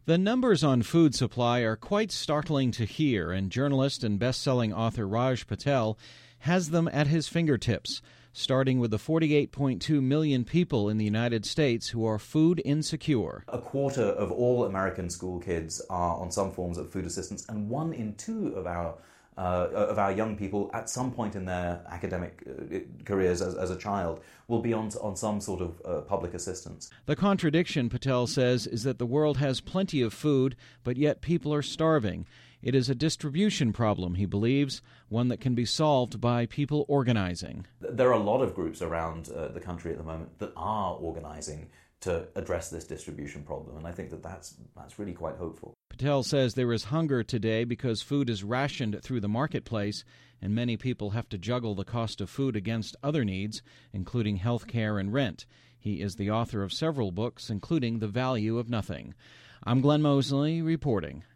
The numbers on food supply are quite startling to hear, and journalist and best-selling author Raj Patel has them at his fingertips, starting with the 48.2 million people in the United States who are food insecure. A quarter of all American school kids are on some forms of food assistance, and 1 in 2 of our young people at some point in their academic careers as a child will be on some sort of public assistance. The contradiction, Patel says, is that the world has plenty of food, but yet people are starving. It is a distribution problem, he believes, one that can be solved by people organizing. There are a lot of groups around the country at the moment that are organizing to address this distribution problem, and I think that's really quite hopeful. Patel says there is hunger today because food is rationed through the marketplace, and many people have to juggle the cost of food against other needs, including health care and rent. He is the author of several books, including The Value of Nothing. I'm Glenn Mosley reporting.